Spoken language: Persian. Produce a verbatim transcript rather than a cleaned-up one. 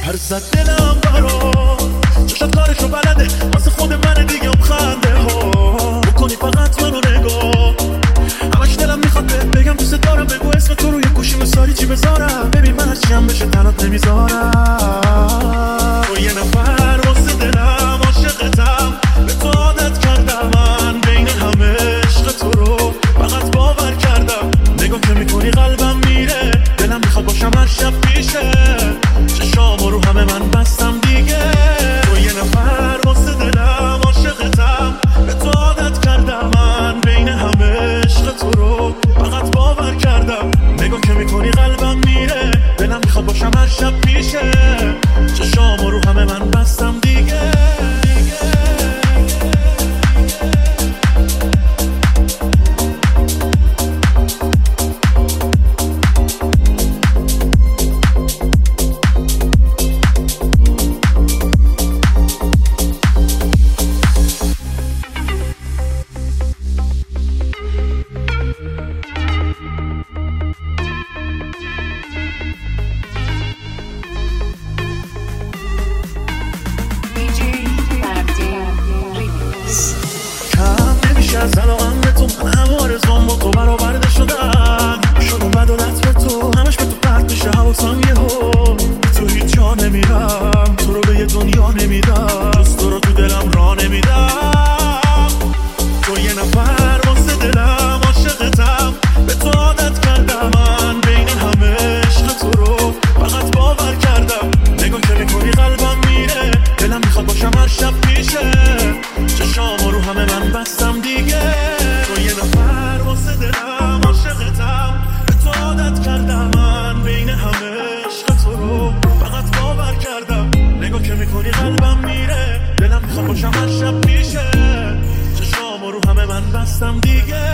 هر زد دلم برا چشت کارشو بلده واسه خود من دیگه اون خنده ها بکنی فقط منو نگاه همش دلم میخواد بگم دوست دارم بگو اسم تو روی گوشی مثالی چی بذارم ببین من هرچی هم بشه تنات نمیذارم تو یه نفر واسه دلم عاشقتم به تو عادت کردم من بین همه عشق تو رو فقط باور کردم نگاه که میکنی قلبم میره دلم میخواد باشم هر شب پیشه چشامو رو همه من بستم دیگه تو یه نفر واسه دلم عاشقتم به تو عادت کردم من بین همه عشق تو رو فقط باور کردم نگاه که میکنی قلبم میره دلم میخواد باشم هر شب پیشه چشامو رو همه من بستم دیگه از علاقم به تو من هم آرزوام با تو برآورده شدن شدم بدالت به تو همش به تو پرت میشه حواسم یهو تو هیچ جا نمیرم تو رو به یه دنیا نمیدم جز تو رو تو دلم را نمیدم تو یه نفر واسه دلم عاشقتم به تو عادت کردم من بین همه عشق تو رو فقط باور کردم نگاه که میکنی قلبم میره دلم میخواد باشم هر شب پیشه چشامو رو همه من بستم دیگه تو یه نفر واسه دلم عاشقتم به تو عادت کردم من بین همه عشق تو رو فقط باور کردم نگاه که میکنی قلبم میره دلم میخواد باشم هر شب پیشه چشامو رو همه من بستم دیگه